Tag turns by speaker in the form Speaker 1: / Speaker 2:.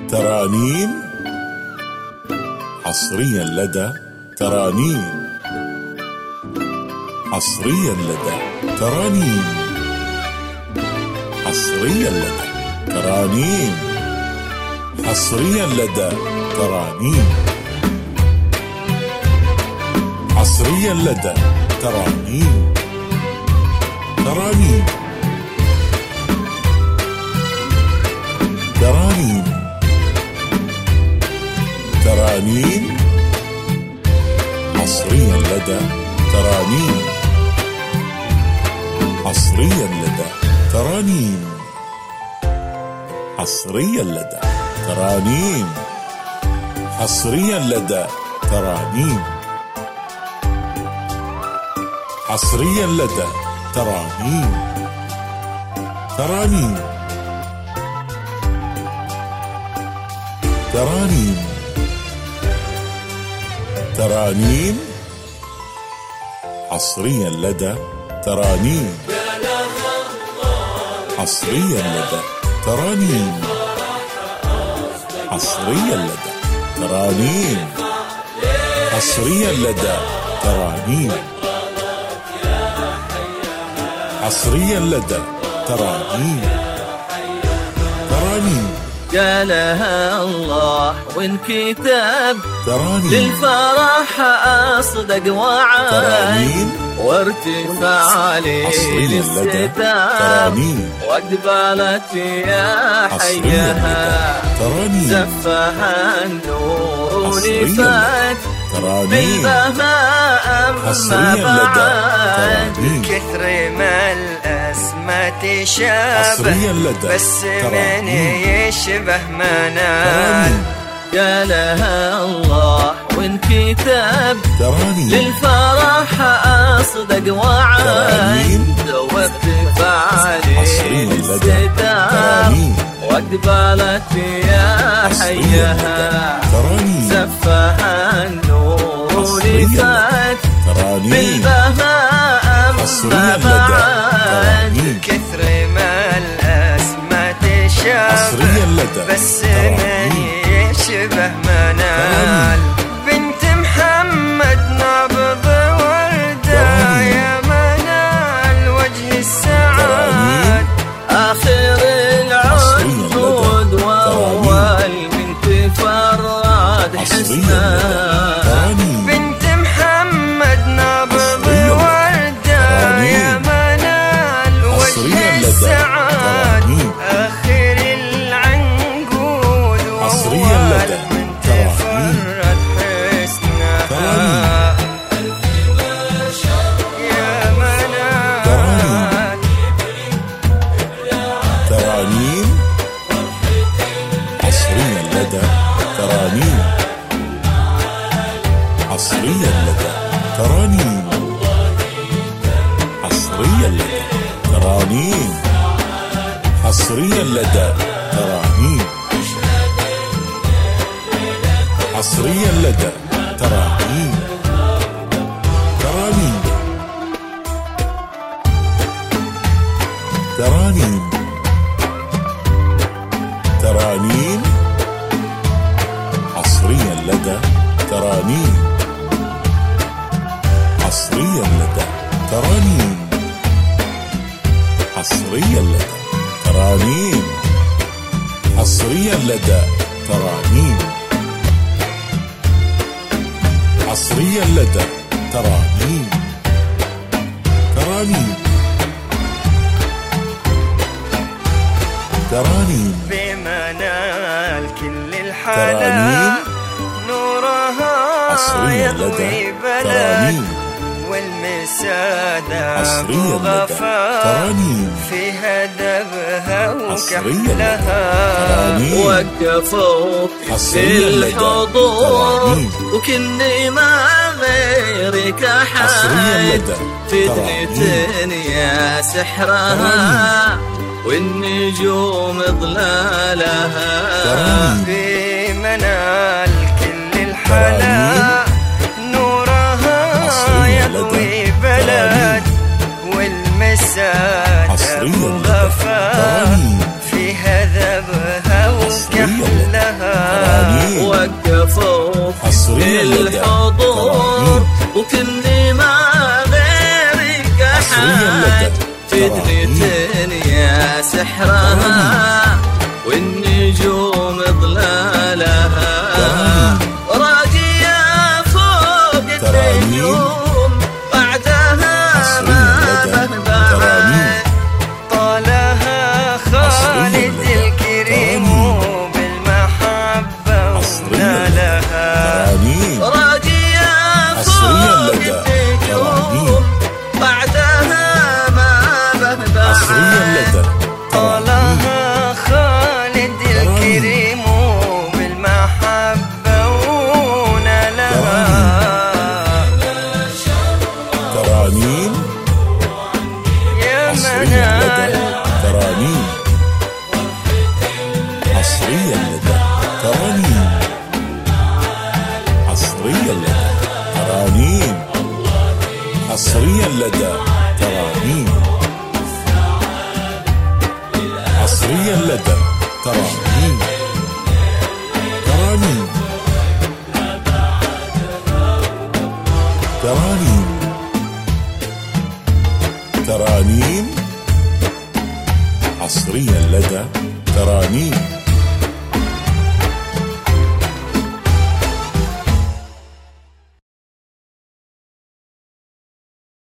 Speaker 1: ترانيم حصريا لدى ترانيم. حصريا لدى ترانيم. حصريا لدى ترانيم. حصريا لدى ترانيم. حصريا لدى ترانيم. ترانيم. ترانيم. ترانيم حصريا لدى ترانيم. حصريا لدى ترانيم. حصريا لدى ترانيم. حصريا لدى ترانيم. حصريا لدى ترانيم. ترانيم. ترانيم. ترانيم حصريا لدى ترانيم. حصريا لدى ترانيم. حصريا لدى ترانيم. حصريا لدى ترانيم. حصريا لدى ترانيم. ترانيم
Speaker 2: قالها الله وانكتب
Speaker 1: ترانيم.
Speaker 2: للفرح أصدق وعد وارتفع للاستدام واقبلت يا حيها زفها النور ونفت بالبهاء أما بعد كثر ما الأسماء تشابه بس من يشبه منال قالها الله وانكتب للفرح أصدق وعد وارتفع للاستدام واقبلت يا حيها زفها النور ونفت بالبهاء أما بعد كثر ما الأسماء تشابه بس من يشبه منال بنت محمد نبض وردة يا منال وجه السعاد آخر العنقود وأول بنت فراد حسنان بنت محمد نبض وردة يا منال وجه السعاد آخر العنقود وأول بنت فراد حسنان يا منال
Speaker 1: ترانيم حصريا لدى ترانيم. حصريا لدى ترانيم. حصريا لدى ترانيم. حصريا لدى ترانيم. حصريا لدى ترانيم. ترانيم. ترانيم. ترانيم حصريا لدى ترانيم. حصريا لدى ترانيم. حصريا لدى ترانيم. حصريا لدى ترانيم. حصريا لدى ترانيم. ترانيم. ترانيم
Speaker 2: بمنال كل الحلا نورها يضوي بلد والمسادة وغفا فيها ذبها وكحلها وقفوا في الحضور وكني ما غيرك أحد فتنة يا سحرها والنجوم ظلالها في منال كل الحلا نورها يضوي بلد والمسادة وغفا فيها ذبها وكحلها الحضور وكني ما غيرك أحد فتنة يا سحرها والنجوم ضلالها راجية فوق النجوم بعدها ما بهبها طالها خالد الكريم بالمحبة ونالها راجية فوق النجوم بعدها ما بهبها طالها خالد الكريم بالمحبة ونالها
Speaker 1: ترانيم
Speaker 2: يا منال
Speaker 1: ترانيم حصريا لدى ترانيم حصريا لدى ترانيم حصريا لدى ترانيم حصريا لدى ترانيم ترانيم ترانيم ترانيم حصريا لدى ترانيم.